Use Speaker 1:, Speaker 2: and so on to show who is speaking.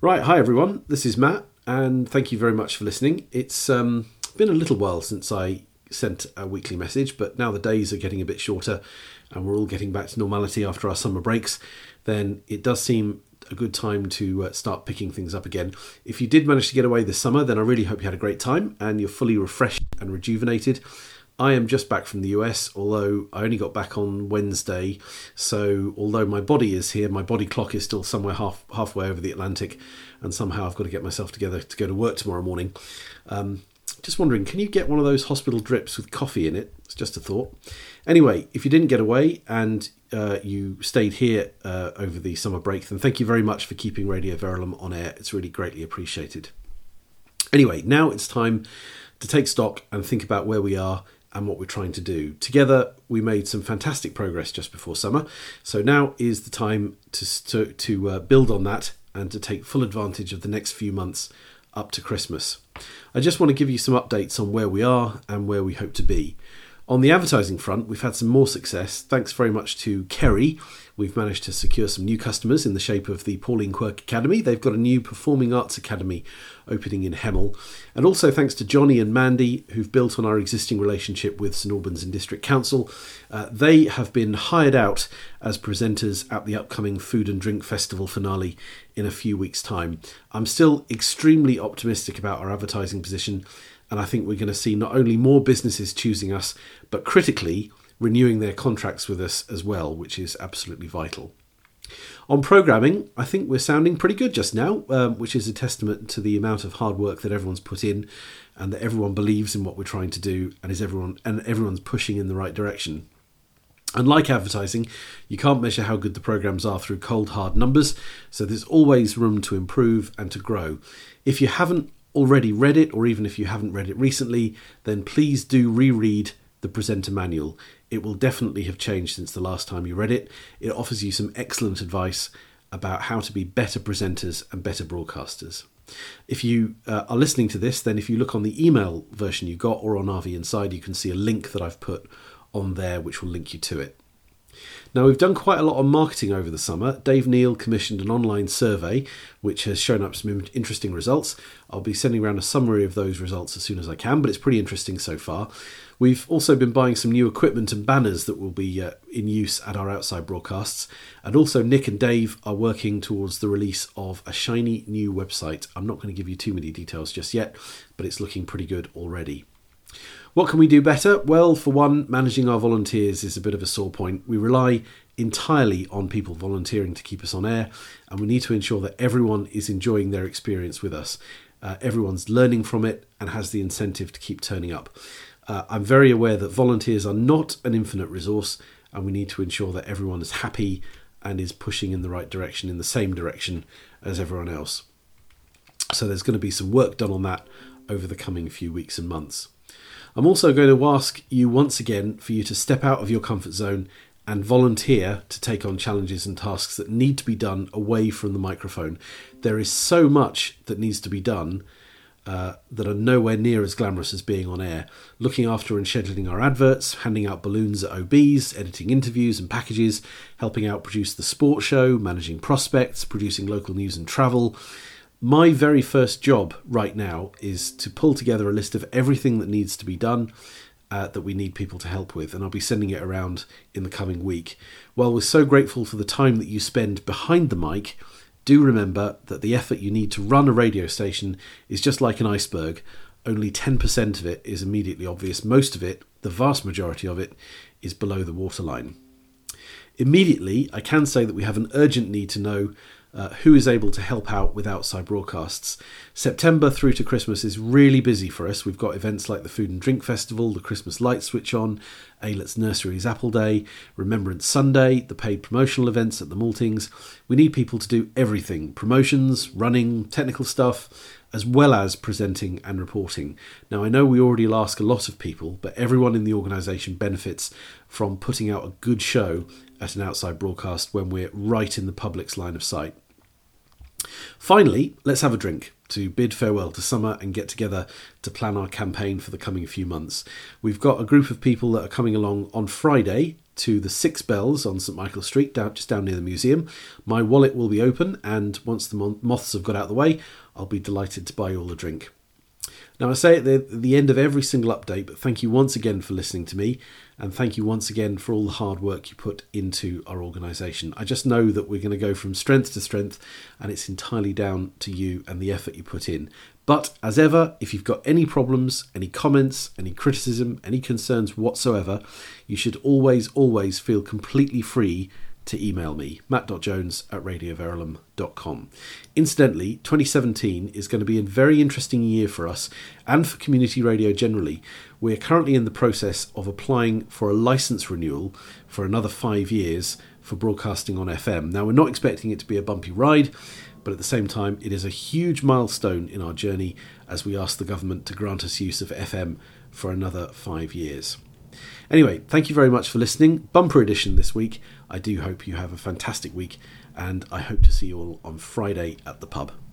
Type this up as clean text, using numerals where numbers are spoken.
Speaker 1: Right, hi everyone, this is Matt, and thank you very much for listening. It's been a little while since I sent a weekly message, but now the days are getting a bit shorter and we're all getting back to normality after our summer breaks, then it does seem a good time to start picking things up again. If you did manage to get away this summer, then I really hope you had a great time and you're fully refreshed and rejuvenated. I am just back from the US, although I only got back on Wednesday. So although my body is here, my body clock is still somewhere halfway over the Atlantic. And somehow I've got to get myself together to go to work tomorrow morning. Just wondering, can you get one of those hospital drips with coffee in it? It's just a thought. Anyway, if you didn't get away and you stayed here over the summer break, then thank you very much for keeping Radio Verulam on air. It's really greatly appreciated. Anyway, now it's time to take stock and think about where we are and what we're trying to do. Together, we made some fantastic progress just before summer. So now is the time to build on that and to take full advantage of the next few months up to Christmas. I just want to give you some updates on where we are and where we hope to be. On the advertising front, we've had some more success. Thanks very much to Kerry. We've managed to secure some new customers in the shape of the Pauline Quirk Academy. They've got a new Performing Arts Academy opening in Hemel. And also thanks to Johnny and Mandy, who've built on our existing relationship with St Albans and District Council. They have been hired out as presenters at the upcoming Food and Drink Festival finale in a few weeks' time. I'm still extremely optimistic about our advertising position, and I think we're going to see not only more businesses choosing us, but critically renewing their contracts with us as well, which is absolutely vital. On programming, I think we're sounding pretty good just now, which is a testament to the amount of hard work that everyone's put in and that everyone believes in what we're trying to do and everyone's pushing in the right direction. Unlike advertising, you can't measure how good the programs are through cold, hard numbers, so there's always room to improve and to grow. If you haven't already read it, or even if you haven't read it recently, then please do reread the presenter manual. It will definitely have changed since the last time you read it. It offers you some excellent advice about how to be better presenters and better broadcasters. If you are listening to this, then if you look on the email version you got or on RV Inside, you can see a link that I've put on there which will link you to it. Now, we've done quite a lot on marketing over the summer. Dave Neal commissioned an online survey which has shown up some interesting results. I'll be sending around a summary of those results as soon as I can, but it's pretty interesting so far. We've also been buying some new equipment and banners that will be in use at our outside broadcasts. And also Nick and Dave are working towards the release of a shiny new website. I'm not going to give you too many details just yet, but it's looking pretty good already. What can we do better? Well, for one, managing our volunteers is a bit of a sore point. We rely entirely on people volunteering to keep us on air, and we need to ensure that everyone is enjoying their experience with us. Everyone's learning from it and has the incentive to keep turning up. I'm very aware that volunteers are not an infinite resource, and we need to ensure that everyone is happy and is pushing in the right direction, in the same direction as everyone else. So there's going to be some work done on that over the coming few weeks and months. I'm also going to ask you once again for you to step out of your comfort zone and volunteer to take on challenges and tasks that need to be done away from the microphone. There is so much that needs to be done that are nowhere near as glamorous as being on air. Looking after and scheduling our adverts, handing out balloons at OBs, editing interviews and packages, helping out produce the sports show, managing prospects, producing local news and travel. My very first job right now is to pull together a list of everything that needs to be done that we need people to help with, and I'll be sending it around in the coming week. While we're so grateful for the time that you spend behind the mic, do remember that the effort you need to run a radio station is just like an iceberg. Only 10% of it is immediately obvious. Most of it, the vast majority of it, is below the waterline. Immediately, I can say that we have an urgent need to know who is able to help out with outside broadcasts. September through to Christmas is really busy for us. We've got events like the Food and Drink Festival, the Christmas Light Switch On, Aylett's Nursery's Apple Day, Remembrance Sunday, the paid promotional events at the Maltings. We need people to do everything: promotions, running, technical stuff, as well as presenting and reporting. Now, I know we already ask a lot of people, but everyone in the organisation benefits from putting out a good show at an outside broadcast when we're right in the public's line of sight. Finally, let's have a drink to bid farewell to summer and get together to plan our campaign for the coming few months. We've got a group of people that are coming along on Friday to the Six Bells on St Michael Street, just down near the museum. My wallet will be open, and once the moths have got out of the way, I'll be delighted to buy you all a drink. Now, I say at the end of every single update, but thank you once again for listening to me, and thank you once again for all the hard work you put into our organisation. I just know that we're going to go from strength to strength, and it's entirely down to you and the effort you put in. But as ever, if you've got any problems, any comments, any criticism, any concerns whatsoever, you should always feel completely free to email me, matt.jones@radioverulam.com. Incidentally, 2017 is going to be a very interesting year for us and for community radio generally. We're currently in the process of applying for a licence renewal for another 5 years for broadcasting on FM. Now, we're not expecting it to be a bumpy ride, but at the same time, it is a huge milestone in our journey as we ask the government to grant us use of FM for another 5 years. Anyway, thank you very much for listening. Bumper edition this week. I do hope you have a fantastic week, and I hope to see you all on Friday at the pub.